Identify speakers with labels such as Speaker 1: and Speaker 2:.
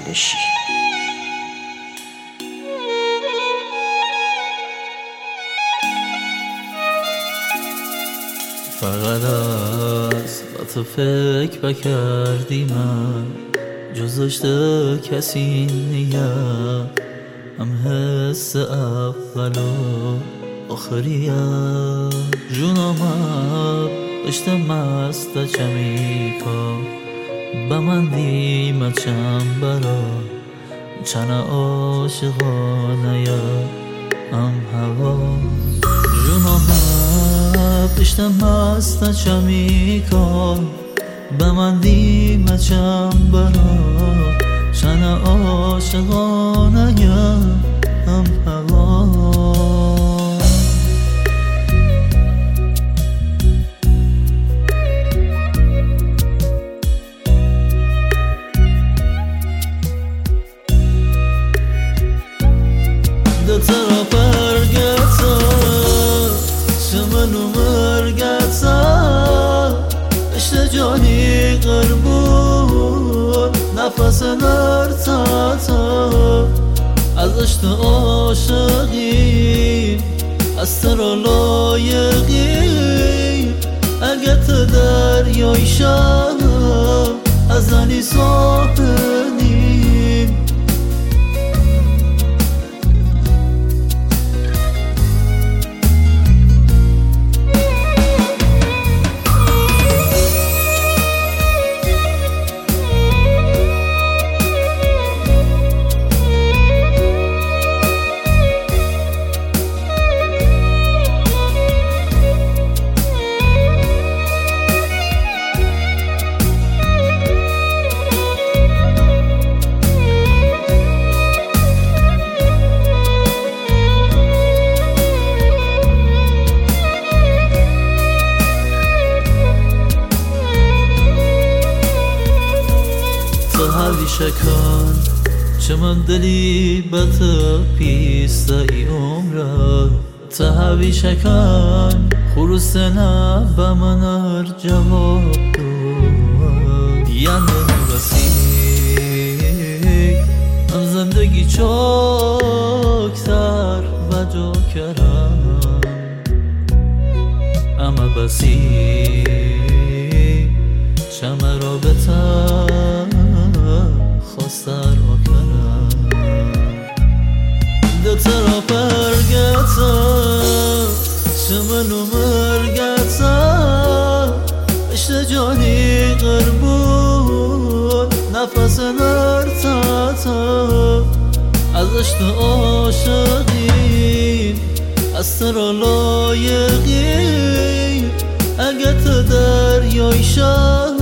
Speaker 1: بشی.
Speaker 2: فقط از با تو فکر بکردی من جز داشته کسی نیم، هم حس اول و آخریم. جونم داشته مست چمیکا به من دیمه چند برا چند عاشقانه هم هوا. جونم داشته مست چمیکا به من دیمه چند برا چند عاشقانه هم هوا. ده طرف ارگتا شمنو مرگتا اشت جانی قربون نفس نرتاتا از اشت عاشقی از ترا لایقی اگه تو دریای شم از زنی ساحلی. تو همیشه کن چه من دلی بت پیسته ای عمره. تو همیشه کن خروس نه به من هر جواب دو یعنی نرسی من زندگی چاکتر و جا کرم اما بسی چمه را بتر خواستر آکنم. ده طرف ارگتا شمنو مرگتا اشت جانی قربون نفس نرتاتا از اشت عاشقی از ترا لایقی اگه تو دریای شم